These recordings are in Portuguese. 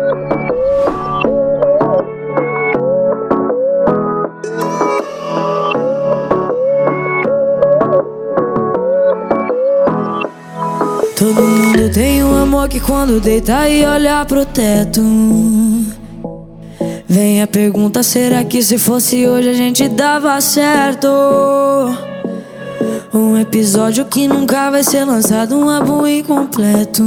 Todo mundo tem um amor que quando deita e olha pro teto, vem a pergunta, será que se fosse hoje a gente dava certo? Um episódio que nunca vai ser lançado, um álbum incompleto.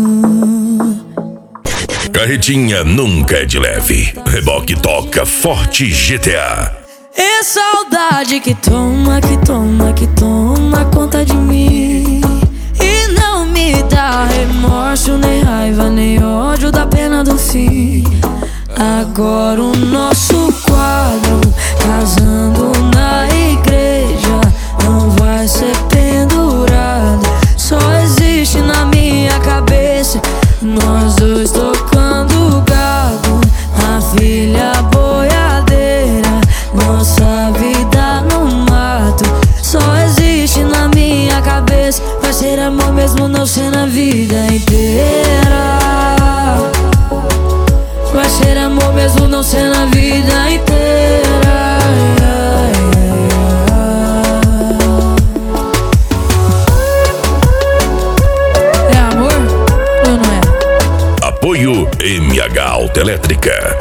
Carretinha nunca é de leve. Reboque toca forte GTA. É saudade que toma, que toma, que toma conta de mim. E não me dá remorso, nem raiva, nem ódio da pena do fim. Agora o nosso quadro, casando na igreja, não vai ser pendurado. Só existe na minha cabeça nós dois tocando gado, a filha boiadeira, nossa vida no mato. Só existe na minha cabeça, vai ser amor mesmo não ser na vida inteira. Vai ser amor mesmo não ser na vida inteira. É amor ou não é? Apoio MH Autoelétrica.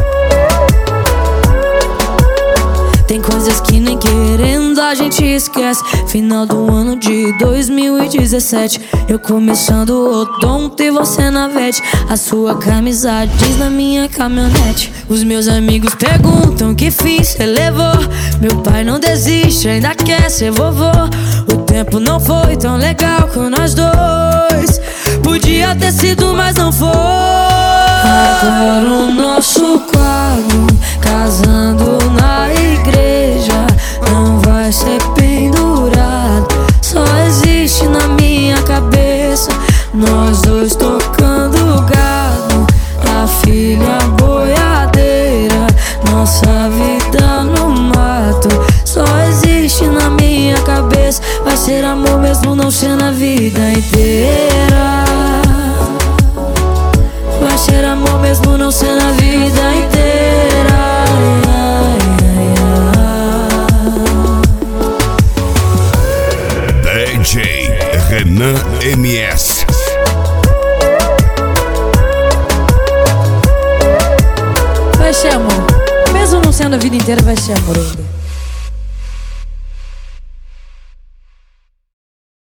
Tem coisas que nem querendo a gente esquece. Final do ano de 2017, eu começando o odonto e você na vete. A sua camisa diz na minha caminhonete. Os meus amigos perguntam que fim cê levou. Meu pai não desiste, ainda quer ser vovô. O tempo não foi tão legal com nós dois. Podia ter sido, mas não foi. Agora o nosso quadro, casando na igreja, não vai ser pendurado. Só existe na minha cabeça nós dois tocando gado, a filha boiadeira, nossa vida no mato. Só existe na minha cabeça, vai ser amor mesmo não ser na vida inteira. Vai ser amor mesmo não ser na vida inteira. DJ Renan MS. Vai ser amor, mesmo não sendo a vida inteira, vai ser amor ainda.